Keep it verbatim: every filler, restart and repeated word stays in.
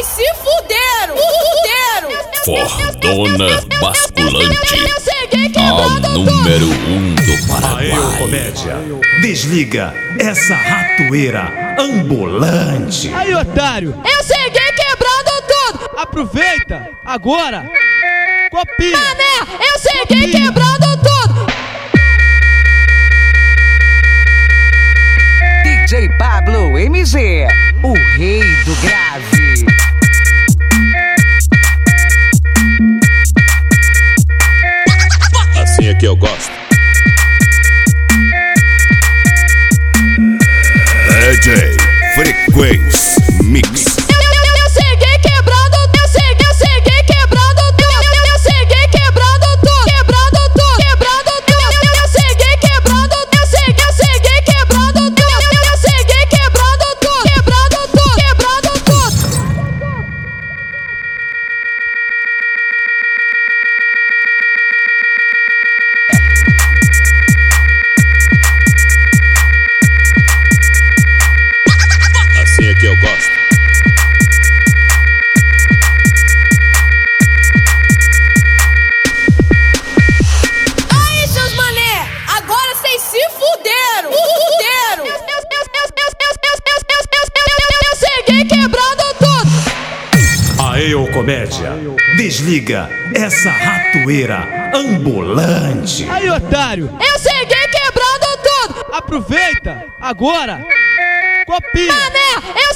se fuderam! Fuderam! Fordona Basculante, a número um do Paraguai. Aê, comédia, desliga essa ratoeira ambulante. Aí, otário, Eu cheguei quebrando tudo! aproveita agora, copia. Mané, eu cheguei quebrando tudo! D J Pablo M G, o rei do grave. Assim é que eu gosto. D J Frequência Mix. Eu cheguei quebrando, eu cheguei, eu cheguei quebrando tudo! Eu cheguei quebrando tudo! Quebrando tudo! Quebrando tudo! Eu cheguei quebrando, eu cheguei, eu cheguei quebrando tudo! Eu cheguei quebrando tudo! Quebrando tudo! Quebrando tudo! Assim é que eu gosto. Aí, seus mané, agora vocês se fuderam! Fuderam! Eu cheguei quebrando tudo! Aê, ô comédia, desliga essa ratoeira ambulante. Aí, otário, Eu cheguei quebrando tudo! aproveita agora, copia. Mané, eu